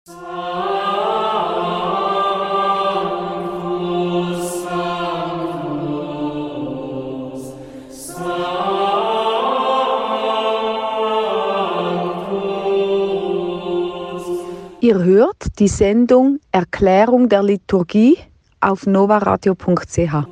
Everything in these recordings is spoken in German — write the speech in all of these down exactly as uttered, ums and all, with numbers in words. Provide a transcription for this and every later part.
Ihr hört die Sendung Erklärung der Liturgie auf novaradio punkt c h.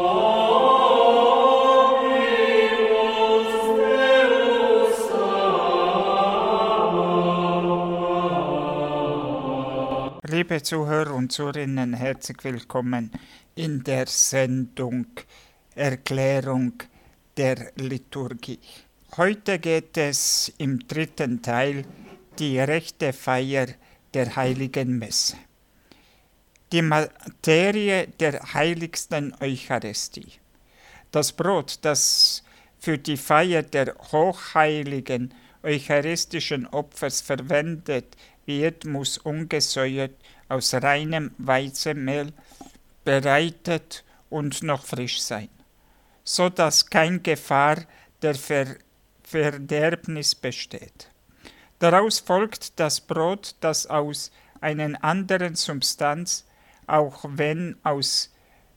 Liebe Zuhörer und Zuhörerinnen, herzlich willkommen in der Sendung Erklärung der Liturgie. Heute geht es im dritten Teil die rechte Feier der Heiligen Messe. Die Materie der heiligsten Eucharistie. Das Brot, das für die Feier der hochheiligen eucharistischen Opfers verwendet wird, muss ungesäuert aus reinem Weizenmehl bereitet und noch frisch sein, so dass keine Gefahr der Ver- Verderbnis besteht. Daraus folgt das Brot, das aus einer anderen Substanz, auch wenn aus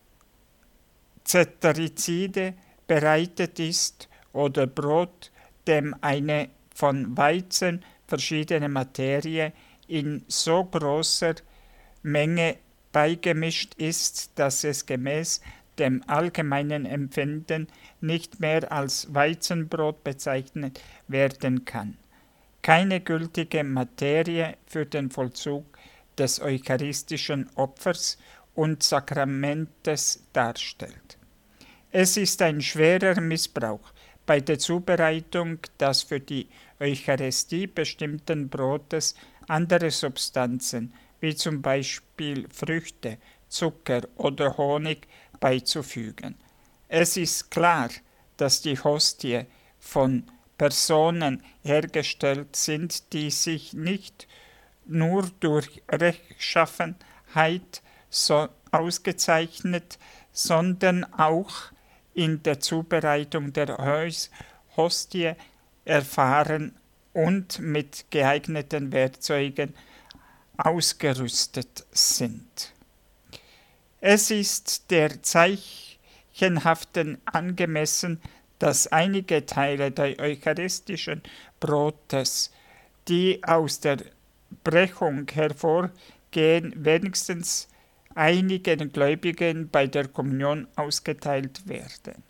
Cetirizide bereitet ist, oder Brot, dem eine von Weizen verschiedene Materie in so großer Menge beigemischt ist, dass es gemäß dem allgemeinen Empfinden nicht mehr als Weizenbrot bezeichnet werden kann. Keine gültige Materie für den Vollzug des eucharistischen Opfers und Sakramentes darstellt. Es ist ein schwerer Missbrauch bei der Zubereitung des für die Eucharistie bestimmten Brotes andere Substanzen, wie zum Beispiel Früchte, Zucker oder Honig, beizufügen. Es ist klar, dass die Hostie von Personen hergestellt sind, die sich nicht nur durch Rechtschaffenheit so ausgezeichnet, sondern auch in der Zubereitung der Hostie erfahren und mit geeigneten Werkzeugen ausgerüstet sind. Es ist der zeichenhaften angemessen, dass einige Teile der eucharistischen Brotes, die aus der Brechung hervorgehen, wenigstens einigen Gläubigen bei der Kommunion ausgeteilt werden.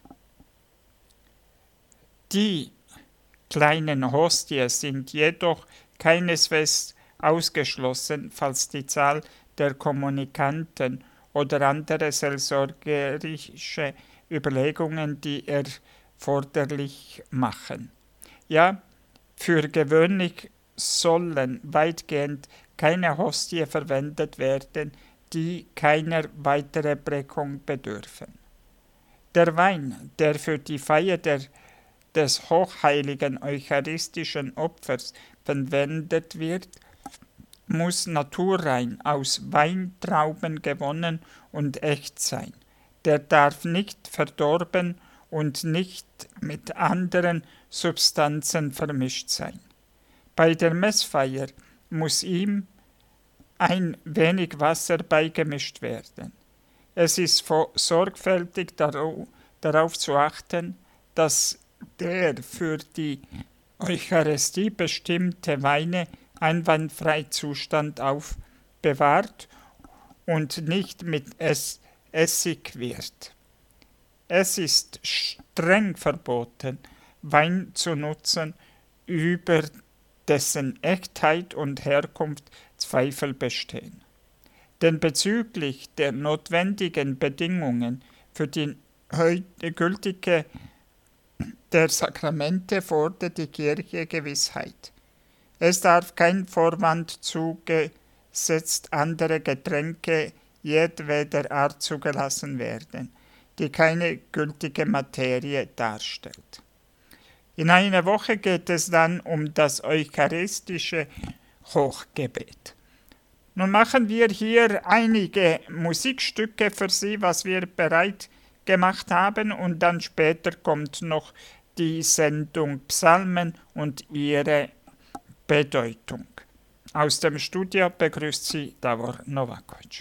Die kleinen Hostien sind jedoch keineswegs ausgeschlossen, falls die Zahl der Kommunikanten oder andere seelsorgerische Überlegungen die erforderlich machen. Ja, für gewöhnlich sollen weitgehend keine Hostie verwendet werden, die keiner weiteren Brechung bedürfen. Der Wein, der für die Feier der, des hochheiligen eucharistischen Opfers verwendet wird, muss naturrein aus Weintrauben gewonnen und echt sein. Der darf nicht verdorben und nicht mit anderen Substanzen vermischt sein. Bei der Messfeier muss ihm ein wenig Wasser beigemischt werden. Es ist sorgfältig darauf zu achten, dass der für die Eucharistie bestimmte Weine einwandfrei Zustand aufbewahrt und nicht mit es Essig wird. Es ist streng verboten, Wein zu nutzen, über dessen Echtheit und Herkunft Zweifel bestehen. Denn bezüglich der notwendigen Bedingungen für die Gültigkeit der Sakramente fordert die Kirche Gewissheit. Es darf kein Vorwand zugesetzt andere Getränke jedweder Art zugelassen werden, die keine gültige Materie darstellt. In einer Woche geht es dann um das eucharistische Hochgebet. Nun machen wir hier einige Musikstücke für Sie, was wir bereit gemacht haben, und dann später kommt noch die Sendung Psalmen und ihre Bedeutung. Aus dem Studio begrüßt Sie Davor Novakovic.